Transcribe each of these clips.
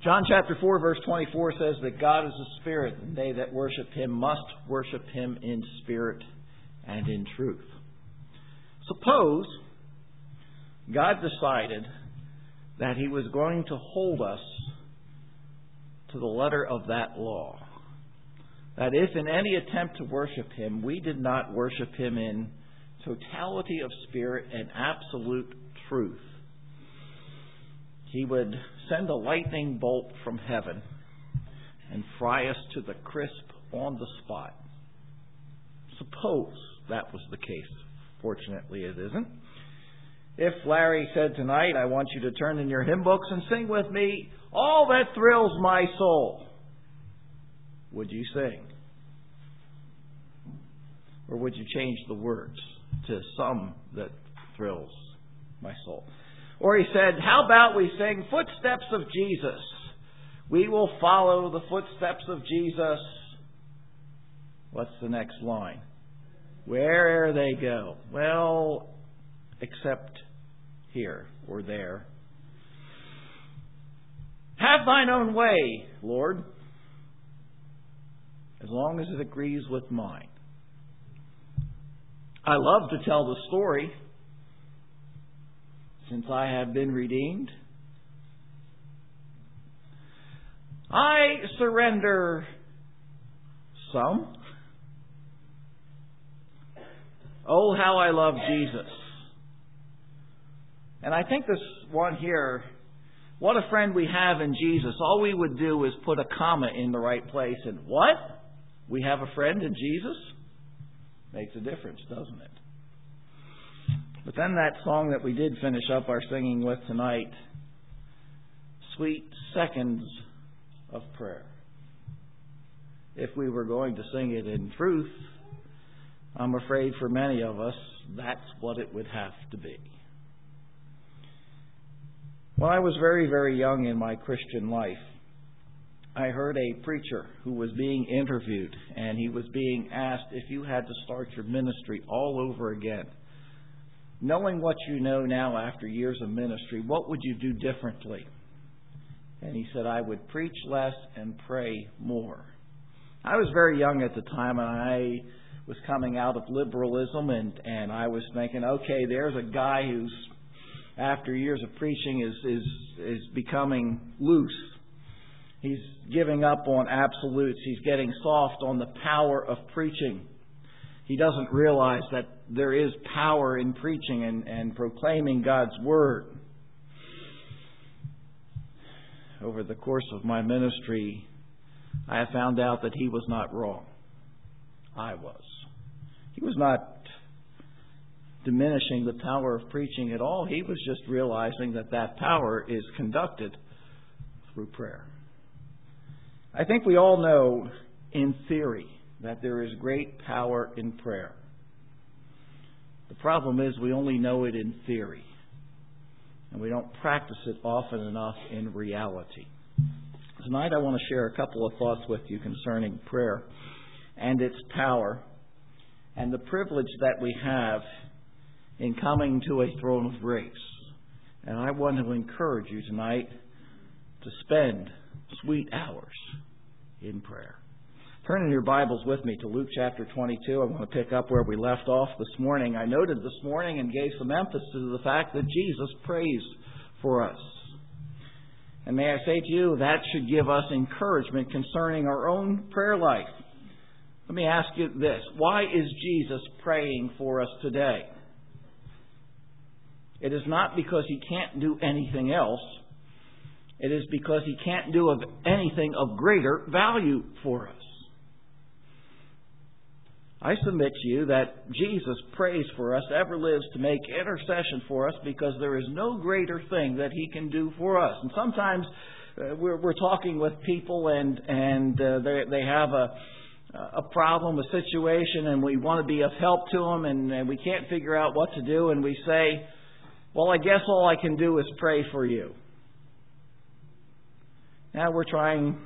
John chapter 4 verse 24 says that God is a spirit, and they that worship Him must worship Him in spirit and in truth. Suppose God decided that He was going to hold us to the letter of that law. That if in any attempt to worship Him, we did not worship Him in totality of spirit and absolute truth, He would send a lightning bolt from heaven and fry us to the crisp on the spot. Suppose that was the case. Fortunately, it isn't. If Larry said tonight, I want you to turn in your hymn books and sing with me, All That Thrills My Soul, would you sing? Or would you change the words to Some That Thrills My Soul? Or he said, how about we sing Footsteps of Jesus? We will follow the footsteps of Jesus. What's the next line? Where'er they go. Well, except here or there. Have thine own way, Lord, as long as it agrees with mine. I love to tell the story. Since I have been redeemed, I surrender some. Oh, how I love Jesus. And I think this one here, what a friend we have in Jesus. All we would do is put a comma in the right place. And what? We have a friend in Jesus? Makes a difference, doesn't it? But then that song that we did finish up our singing with tonight, Sweet Seconds of Prayer. If we were going to sing it in truth, I'm afraid for many of us, that's what it would have to be. When I was very, very young in my Christian life, I heard a preacher who was being interviewed, and he was being asked if you had to start your ministry all over again. Knowing what you know now after years of ministry, what would you do differently? And he said, I would preach less and pray more. I was very young at the time, and I was coming out of liberalism, and I was thinking, okay, there's a guy who's, after years of preaching, is becoming loose. He's giving up on absolutes. He's getting soft on the power of preaching. He doesn't realize that there is power in preaching and proclaiming God's Word. Over the course of my ministry, I have found out that he was not wrong. I was. He was not diminishing the power of preaching at all. He was just realizing that that power is conducted through prayer. I think we all know, in theory, that there is great power in prayer. The problem is we only know it in theory, and we don't practice it often enough in reality. Tonight I want to share a couple of thoughts with you concerning prayer and its power and the privilege that we have in coming to a throne of grace. And I want to encourage you tonight to spend sweet hours in prayer. Turn in your Bibles with me to Luke chapter 22. I want to pick up where we left off this morning. I noted this morning and gave some emphasis to the fact that Jesus prays for us. And may I say to you, that should give us encouragement concerning our own prayer life. Let me ask you this. Why is Jesus praying for us today? It is not because He can't do anything else. It is because He can't do anything of greater value for us. I submit to you that Jesus prays for us, ever lives to make intercession for us, because there is no greater thing that He can do for us. And sometimes we're talking with people and they have a problem, a situation, and we want to be of help to them, and we can't figure out what to do, and we say, well, I guess all I can do is pray for you. Now we're trying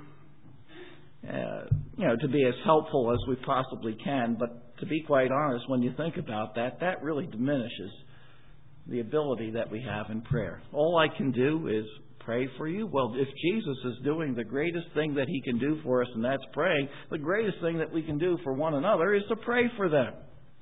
to be as helpful as we possibly can. But to be quite honest, when you think about that, that really diminishes the ability that we have in prayer. All I can do is pray for you? Well, if Jesus is doing the greatest thing that He can do for us, and that's praying, the greatest thing that we can do for one another is to pray for them.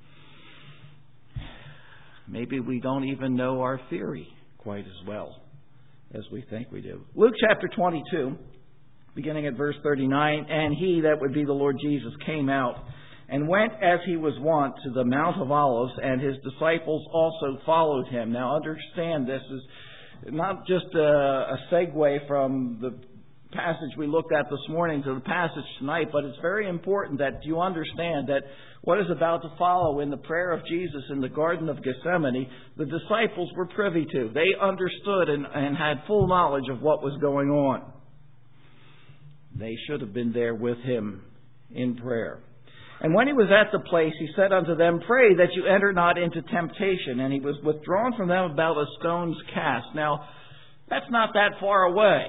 Maybe we don't even know our theory quite as well as we think we do. Luke chapter 22, beginning at verse 39, and He, that would be the Lord Jesus, came out and went as He was wont to the Mount of Olives, and His disciples also followed Him. Now understand, this is not just a segue from the passage we looked at this morning to the passage tonight, but it's very important that you understand that what is about to follow in the prayer of Jesus in the Garden of Gethsemane, the disciples were privy to. They understood and had full knowledge of what was going on. They should have been there with Him in prayer. And when He was at the place, He said unto them, Pray that you enter not into temptation. And He was withdrawn from them about a stone's cast. Now, that's not that far away.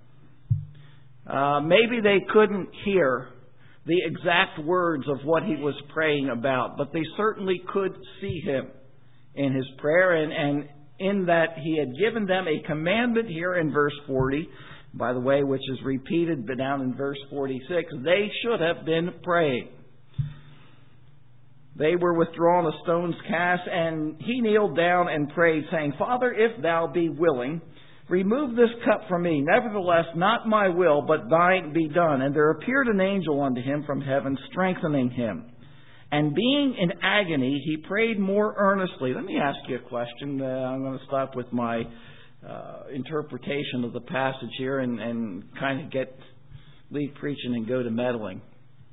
Maybe they couldn't hear the exact words of what He was praying about, but they certainly could see Him in His prayer, and in that He had given them a commandment here in verse 40, by the way, which is repeated but down in verse 46. They should have been praying. They were withdrawn a stone's cast, and He kneeled down and prayed, saying, Father, if Thou be willing, remove this cup from me. Nevertheless, not my will, but Thine be done. And there appeared an angel unto Him from heaven, strengthening Him. And being in agony, He prayed more earnestly. Let me ask you a question. I'm going to stop with my interpretation of the passage here and kind of leave preaching and go to meddling.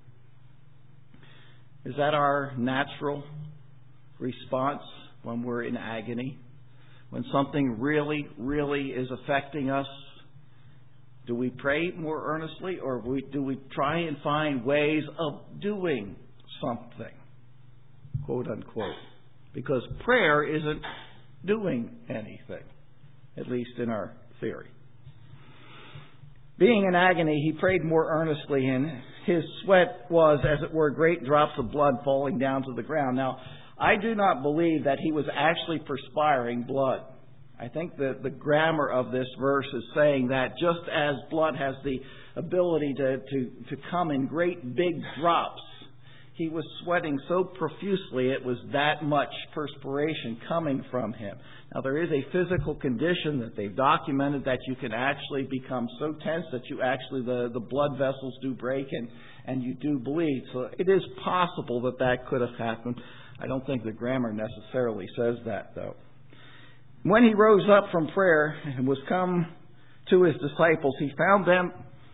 Is that our natural response when we're in agony? When something really, really is affecting us? Do we pray more earnestly, or do we try and find ways of doing something? Quote unquote. Because prayer isn't doing anything, at least in our theory. Being in agony, He prayed more earnestly, and His sweat was, as it were, great drops of blood falling down to the ground. Now, I do not believe that He was actually perspiring blood. I think that the grammar of this verse is saying that just as blood has the ability to come in great big drops, He was sweating so profusely it was that much perspiration coming from Him. Now, there is a physical condition that they've documented that you can actually become so tense that you actually, the blood vessels do break and you do bleed. So it is possible that could have happened. I don't think the grammar necessarily says that, though. When He rose up from prayer and was come to His disciples, He found them,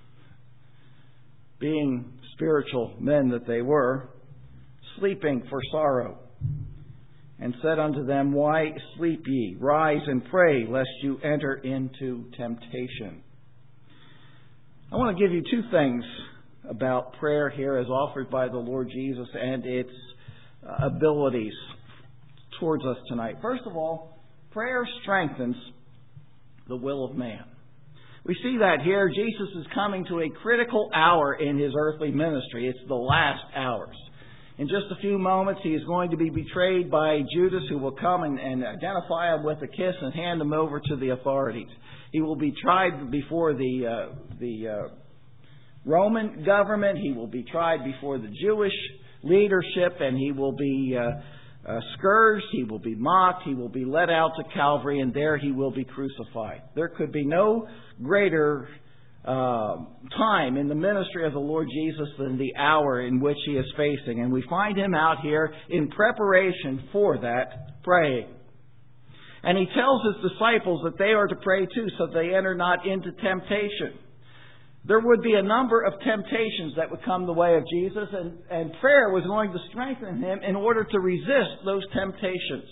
being spiritual men that they were, sleeping for sorrow, and said unto them, Why sleep ye? Rise and pray, lest you enter into temptation. I want to give you two things about prayer here as offered by the Lord Jesus and its abilities towards us tonight. First of all, prayer strengthens the will of man. We see that here. Jesus is coming to a critical hour in His earthly ministry. It's the last hours. In just a few moments, He is going to be betrayed by Judas, who will come and identify Him with a kiss and hand Him over to the authorities. He will be tried before the Roman government. He will be tried before the Jewish leadership, and He will be scourged. He will be mocked. He will be led out to Calvary, and there He will be crucified. There could be no greater time in the ministry of the Lord Jesus than the hour in which He is facing. And we find Him out here in preparation for that, praying. And He tells His disciples that they are to pray too, so they enter not into temptation. There would be a number of temptations that would come the way of Jesus, and prayer was going to strengthen Him in order to resist those temptations.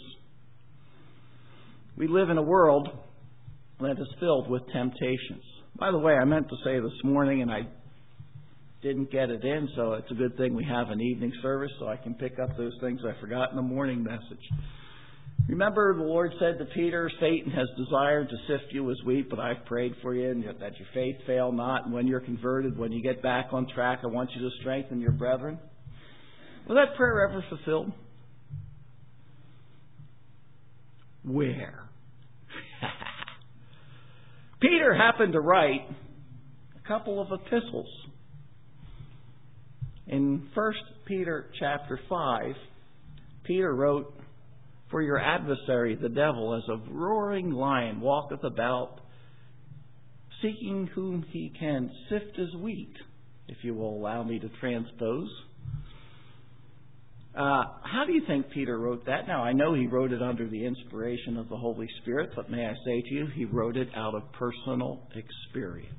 We live in a world that is filled with temptations. By the way, I meant to say this morning, and I didn't get it in, so it's a good thing we have an evening service so I can pick up those things I forgot in the morning message. Remember, the Lord said to Peter, Satan has desired to sift you as wheat, but I've prayed for you, and that your faith fail not. And when you're converted, when you get back on track, I want you to strengthen your brethren. Was that prayer ever fulfilled? Where? Peter happened to write a couple of epistles. In 1 Peter chapter 5, Peter wrote, "For your adversary, the devil, as a roaring lion, walketh about, seeking whom he can sift as wheat," if you will allow me to transpose. How do you think Peter wrote that? Now, I know he wrote it under the inspiration of the Holy Spirit, but may I say to you, he wrote it out of personal experience.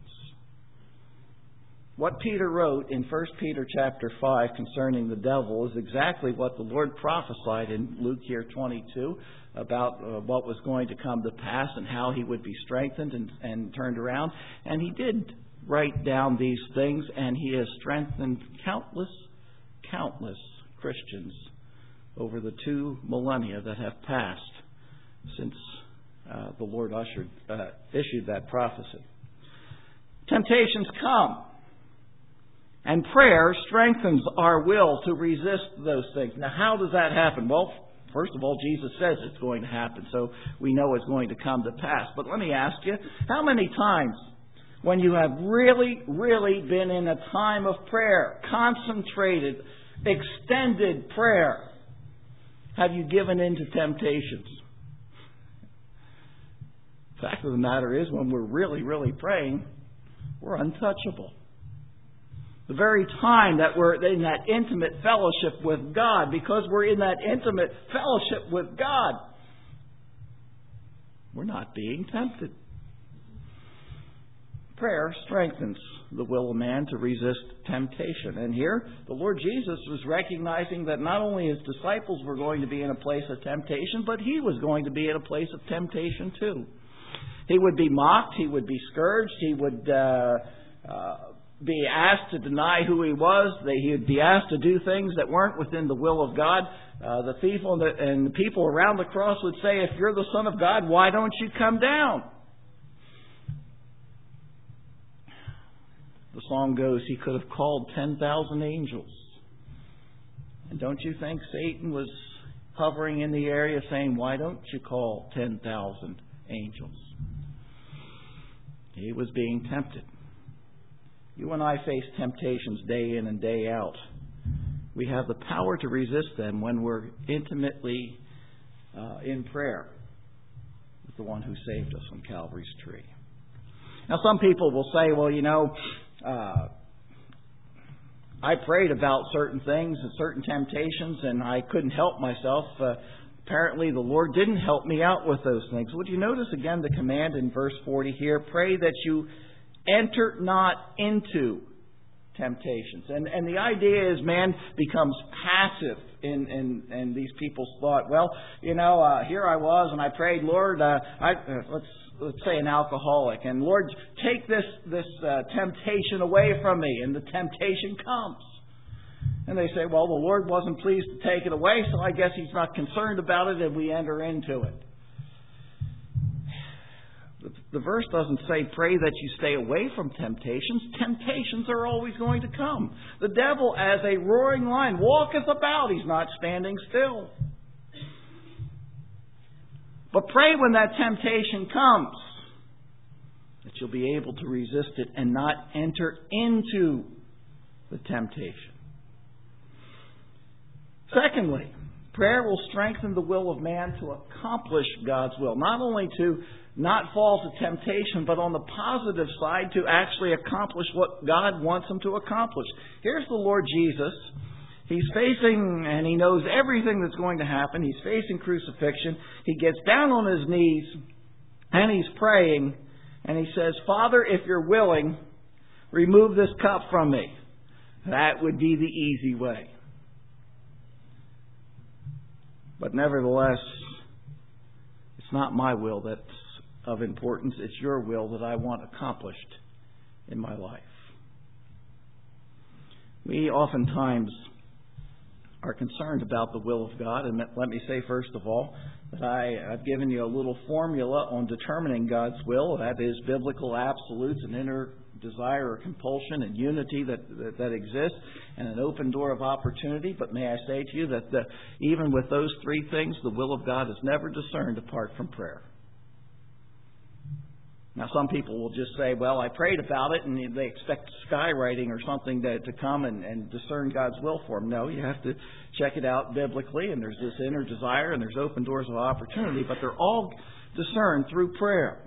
What Peter wrote in 1 Peter chapter 5 concerning the devil is exactly what the Lord prophesied in Luke here 22 about what was going to come to pass and how he would be strengthened and turned around. And he did write down these things, and he has strengthened countless Christians over the 2 millennia that have passed since the Lord issued that prophecy. Temptations come, and prayer strengthens our will to resist those things. Now, how does that happen? Well, first of all, Jesus says it's going to happen, so we know it's going to come to pass. But let me ask you, how many times when you have really, really been in a time of prayer, concentrated, extended prayer, have you given in to temptations? The fact of the matter is, when we're really, really praying, we're untouchable. The very time that we're in that intimate fellowship with God, because we're in that intimate fellowship with God, we're not being tempted. Prayer strengthens the will of man to resist temptation. And here, the Lord Jesus was recognizing that not only his disciples were going to be in a place of temptation, but he was going to be in a place of temptation too. He would be mocked, he would be scourged, he would be asked to deny who he was. He would be asked to do things that weren't within the will of God. The people and the people around the cross would say, "If you're the Son of God, why don't you come down?" The song goes, he could have called 10,000 angels. And don't you think Satan was hovering in the area saying, "Why don't you call 10,000 angels?" He was being tempted. You and I face temptations day in and day out. We have the power to resist them when we're intimately in prayer with the one who saved us on Calvary's tree. Now, some people will say, "Well, I prayed about certain things and certain temptations, and I couldn't help myself. Apparently, the Lord didn't help me out with those things." Would you notice again the command in verse 40 here? Pray that you enter not into temptations. And the idea is man becomes passive in these people's thought. Well, here I was and I prayed, "Lord, let's say an alcoholic, and Lord, take this temptation away from me," and the temptation comes. And they say, "Well, the Lord wasn't pleased to take it away, so I guess He's not concerned about it," and we enter into it. The verse doesn't say pray that you stay away from temptations. Temptations are always going to come. The devil, as a roaring lion, walketh about. He's not standing still. But pray when that temptation comes that you'll be able to resist it and not enter into the temptation. Secondly, prayer will strengthen the will of man to accomplish God's will. Not only to not fall to temptation, but on the positive side, to actually accomplish what God wants him to accomplish. Here's the Lord Jesus. He's facing, and he knows everything that's going to happen. He's facing crucifixion. He gets down on his knees, and he's praying, and he says, "Father, if you're willing, remove this cup from me." That would be the easy way. But nevertheless, it's not my will that's of importance. It's your will that I want accomplished in my life. We oftentimes are concerned about the will of God. And let me say, first of all, that I've given you a little formula on determining God's will. That is biblical absolutes, an inner desire or compulsion and unity that exists, and an open door of opportunity. But may I say to you that even with those three things, the will of God is never discerned apart from prayer. Now, some people will just say, well, I prayed about it, and they expect skywriting or something to come and discern God's will for them. No, you have to check it out biblically, and there's this inner desire, and there's open doors of opportunity, but they're all discerned through prayer.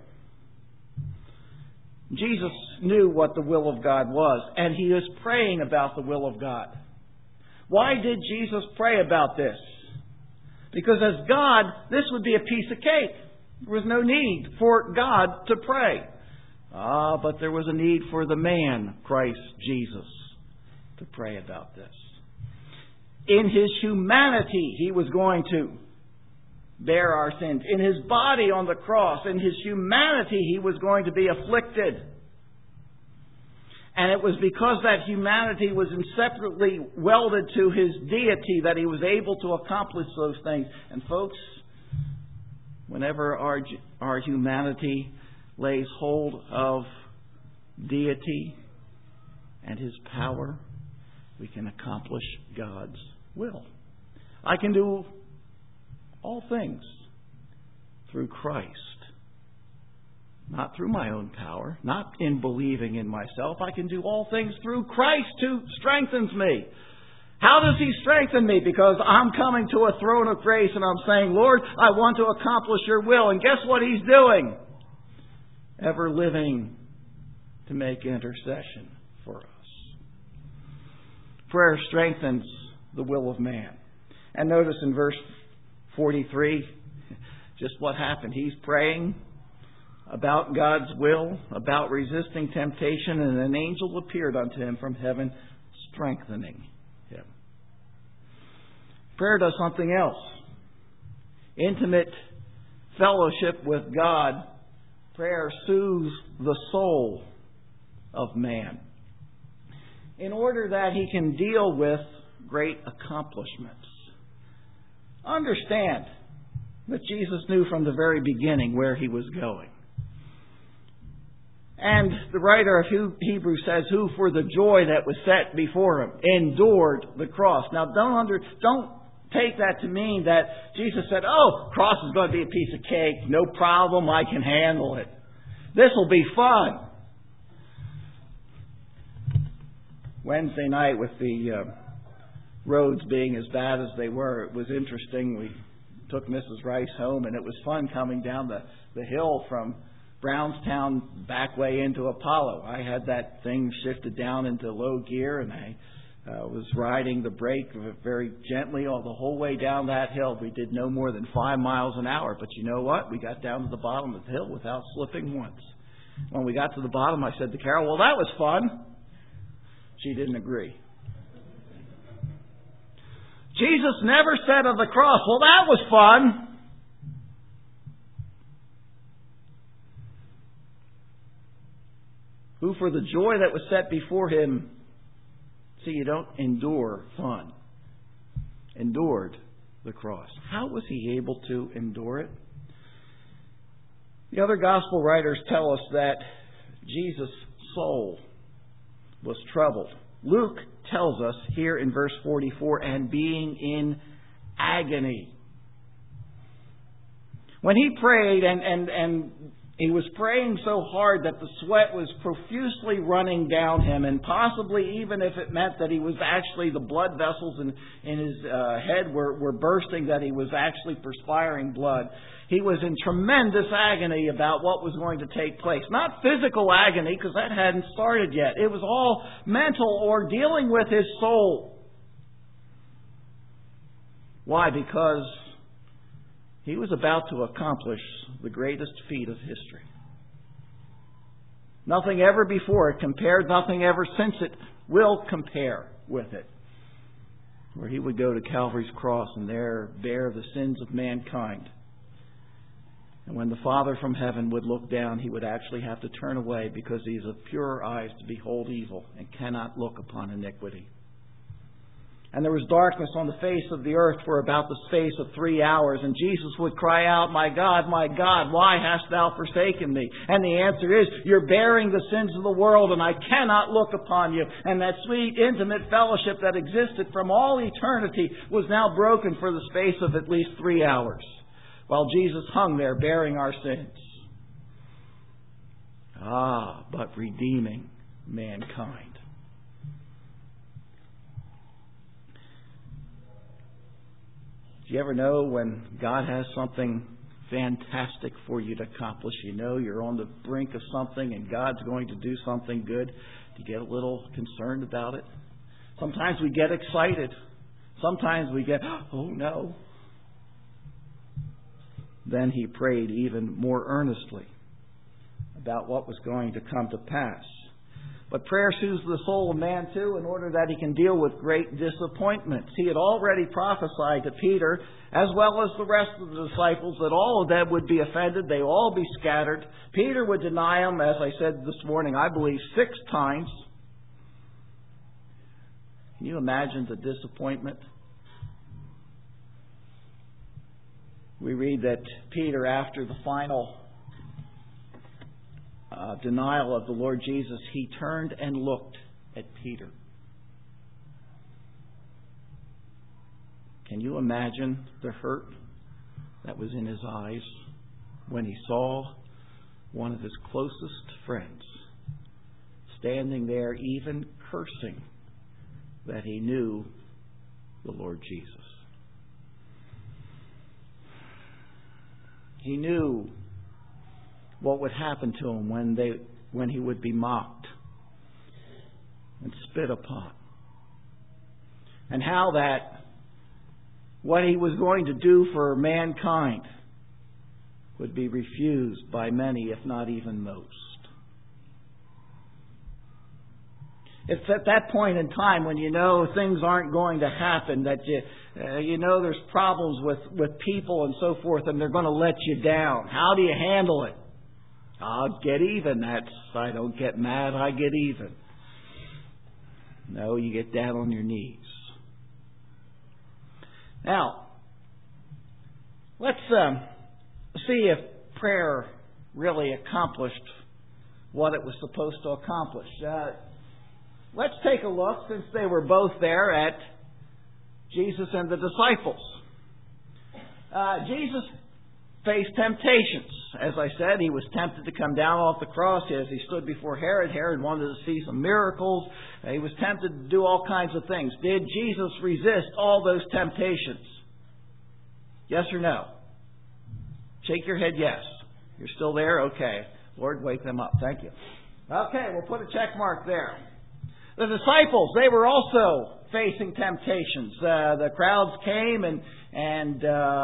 Jesus knew what the will of God was, and He is praying about the will of God. Why did Jesus pray about this? Because as God, this would be a piece of cake. There was no need for God to pray. But there was a need for the man, Christ Jesus, to pray about this. In His humanity, He was going to bear our sins. In His body on the cross, in His humanity, He was going to be afflicted. And it was because that humanity was inseparably welded to His deity that He was able to accomplish those things. And folks, whenever our humanity lays hold of deity and His power, we can accomplish God's will. I can do all things through Christ. Not through my own power, not in believing in myself. I can do all things through Christ who strengthens me. How does He strengthen me? Because I'm coming to a throne of grace and I'm saying, Lord, I want to accomplish Your will. And guess what He's doing? Ever living to make intercession for us. Prayer strengthens the will of man. And notice in verse 43, just what happened. He's praying about God's will, about resisting temptation, and an angel appeared unto him from heaven, strengthening him. Prayer does something else. Intimate fellowship with God. Prayer soothes the soul of man in order that he can deal with great accomplishments. Understand that Jesus knew from the very beginning where He was going. And the writer of Hebrews says, who for the joy that was set before Him endured the cross. Now don't take that to mean that Jesus said, cross is going to be a piece of cake. No problem, I can handle it. This will be fun. Wednesday night, with the roads being as bad as they were, it was interesting. We took Mrs. Rice home, and it was fun coming down the hill from Brownstown back way into Apollo. I had that thing shifted down into low gear, and I was riding the brake very gently all the whole way down that hill. We did no more than 5 miles an hour, but you know what? We got down to the bottom of the hill without slipping once. When we got to the bottom, I said to Carol, well, that was fun. She didn't agree. Jesus never said of the cross, well, that was fun. Who for the joy that was set before Him, see, you don't endure fun, endured the cross. How was He able to endure it? The other gospel writers tell us that Jesus' soul was troubled. Luke tells us here in verse 44, and being in agony. When He prayed and He was praying so hard that the sweat was profusely running down Him, and possibly even if it meant that He was actually, the blood vessels in His head were bursting, that He was actually perspiring blood. He was in tremendous agony about what was going to take place. Not physical agony, because that hadn't started yet. It was all mental, or dealing with his soul. Why? Because he was about to accomplish the greatest feat of history. Nothing ever before it compared, nothing ever since it will compare with it. Where He would go to Calvary's cross and there bear the sins of mankind. And when the Father from heaven would look down, He would actually have to turn away, because He is of purer eyes to behold evil and cannot look upon iniquity. And there was darkness on the face of the earth for about the space of 3 hours. And Jesus would cry out, my God, why hast Thou forsaken me? And the answer is, you're bearing the sins of the world, and I cannot look upon you. And that sweet, intimate fellowship that existed from all eternity was now broken for the space of at least 3 hours, while Jesus hung there bearing our sins. but redeeming mankind. Do you ever know when God has something fantastic for you to accomplish? You know you're on the brink of something and God's going to do something good. Do you get a little concerned about it? Sometimes we get excited. Sometimes we get, oh no. Then he prayed even more earnestly about what was going to come to pass. But prayer soothes the soul of man too in order that he can deal with great disappointments. He had already prophesied to Peter, as well as the rest of the disciples, that all of them would be offended. They would all be scattered. Peter would deny him, as I said this morning, I believe 6 times. Can you imagine the disappointment? We read that Peter, after the final denial of the Lord Jesus, he turned and looked at Peter. Can you imagine the hurt that was in his eyes when he saw one of his closest friends standing there, even cursing that he knew the Lord Jesus? He knew what would happen to him when he would be mocked and spit upon. And how that what he was going to do for mankind would be refused by many, if not even most. It's at that point in time when you know things aren't going to happen, that you know there's problems with people and so forth, and they're going to let you down. How do you handle it? I'll get even. I don't get mad, I get even. No, you get down on your knees. Now, let's see if prayer really accomplished what it was supposed to accomplish. Let's take a look, since they were both there, at Jesus and the disciples. Jesus faced temptations. As I said, he was tempted to come down off the cross as he stood before Herod. Herod wanted to see some miracles. He was tempted to do all kinds of things. Did Jesus resist all those temptations? Yes or no? Shake your head yes. You're still there? Okay. Lord, wake them up. Thank you. Okay, we'll put a check mark there. The disciples, they were also facing temptations. The crowds came and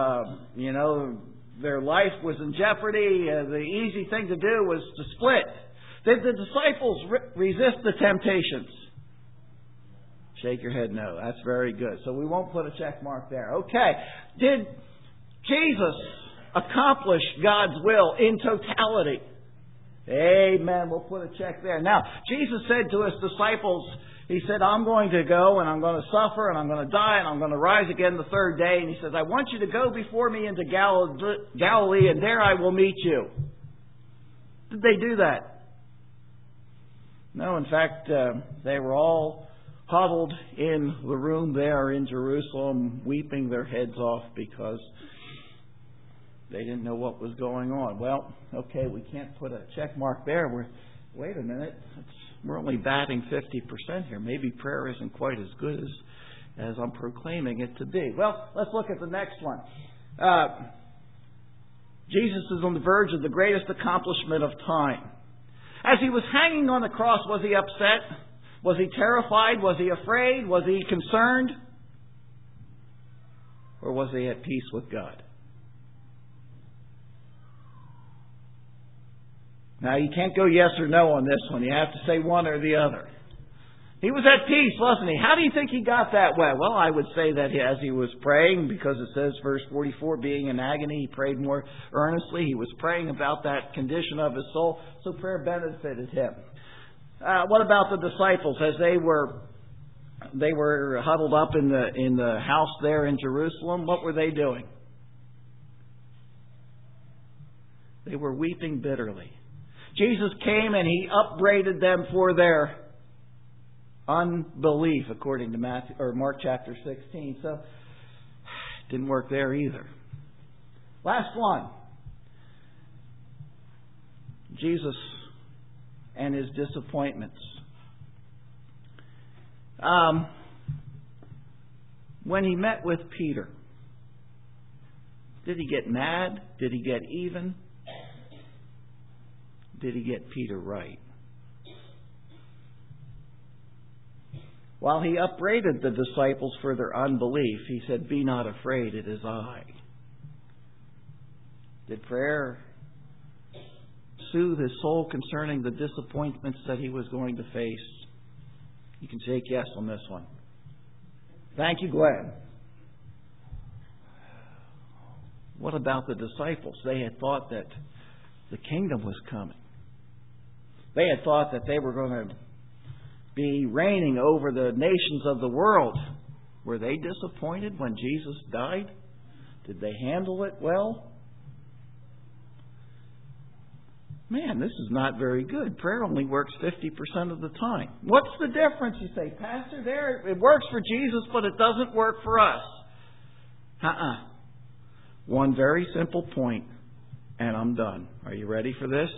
their life was in jeopardy. The easy thing to do was to split. Did the disciples resist the temptations? Shake your head no. That's very good. So we won't put a check mark there. Okay. Did Jesus accomplish God's will in totality? Amen. We'll put a check there. Now, Jesus said to his disciples, he said, I'm going to go and I'm going to suffer and I'm going to die and I'm going to rise again the 3rd day. And he says, I want you to go before me into Galilee and there I will meet you. Did they do that? No, in fact, they were all huddled in the room there in Jerusalem, weeping their heads off because they didn't know what was going on. Well, okay, we can't put a check mark there. Wait a minute. We're only batting 50% here. Maybe prayer isn't quite as good as I'm proclaiming it to be. Well, let's look at the next one. Jesus is on the verge of the greatest accomplishment of time. As he was hanging on the cross, was he upset? Was he terrified? Was he afraid? Was he concerned? Or was he at peace with God? Now, you can't go yes or no on this one. You have to say one or the other. He was at peace, wasn't he? How do you think he got that way? Well, I would say that as he was praying, because it says, verse 44, being in agony, he prayed more earnestly. He was praying about that condition of his soul, so prayer benefited him. What about the disciples? As they were huddled up in the house there in Jerusalem, what were they doing? They were weeping bitterly. Jesus came and he upbraided them for their unbelief, according to Mark chapter 16. So, it didn't work there either. Last one. Jesus and his disappointments. When he met with Peter, did he get mad? Did he get even? Did he get Peter right? While he upbraided the disciples for their unbelief, he said, "Be not afraid, it is I." Did prayer soothe his soul concerning the disappointments that he was going to face? You can shake yes on this one. Thank you, Glenn. What about the disciples? They had thought that the kingdom was coming. They had thought that they were going to be reigning over the nations of the world. Were they disappointed when Jesus died? Did they handle it well? Man, this is not very good. Prayer only works 50% of the time. What's the difference? You say, Pastor, there it works for Jesus, but it doesn't work for us. One very simple point, and I'm done. Are you ready for this?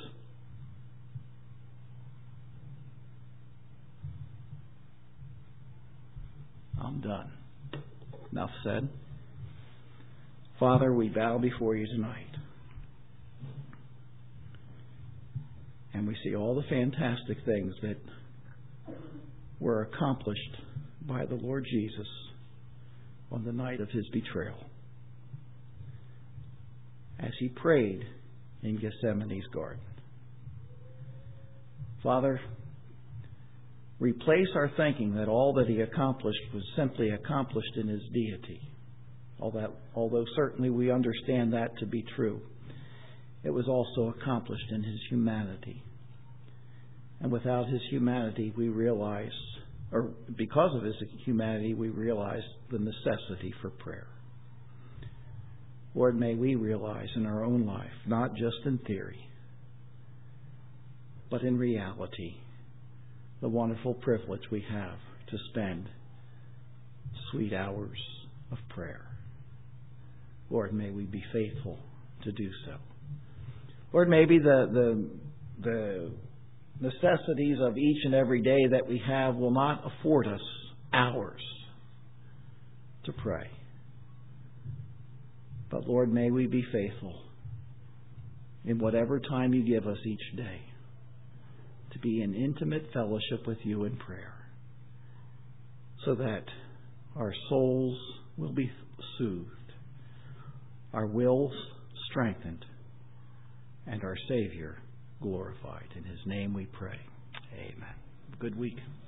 I'm done. Enough said. Father, we bow before you tonight. And we see all the fantastic things that were accomplished by the Lord Jesus on the night of his betrayal, as he prayed in Gethsemane's garden. Father, replace our thinking that all that he accomplished was simply accomplished in his deity. Although certainly we understand that to be true, it was also accomplished in his humanity. And without his humanity, we realize, or because of his humanity, we realize the necessity for prayer. Lord, may we realize in our own life, not just in theory, but in reality, the wonderful privilege we have to spend sweet hours of prayer. Lord, may we be faithful to do so. Lord, maybe the necessities of each and every day that we have will not afford us hours to pray. But Lord, may we be faithful in whatever time you give us each day to be in intimate fellowship with you in prayer, so that our souls will be soothed, our wills strengthened, and our Savior glorified. In his name we pray. Amen. Good week.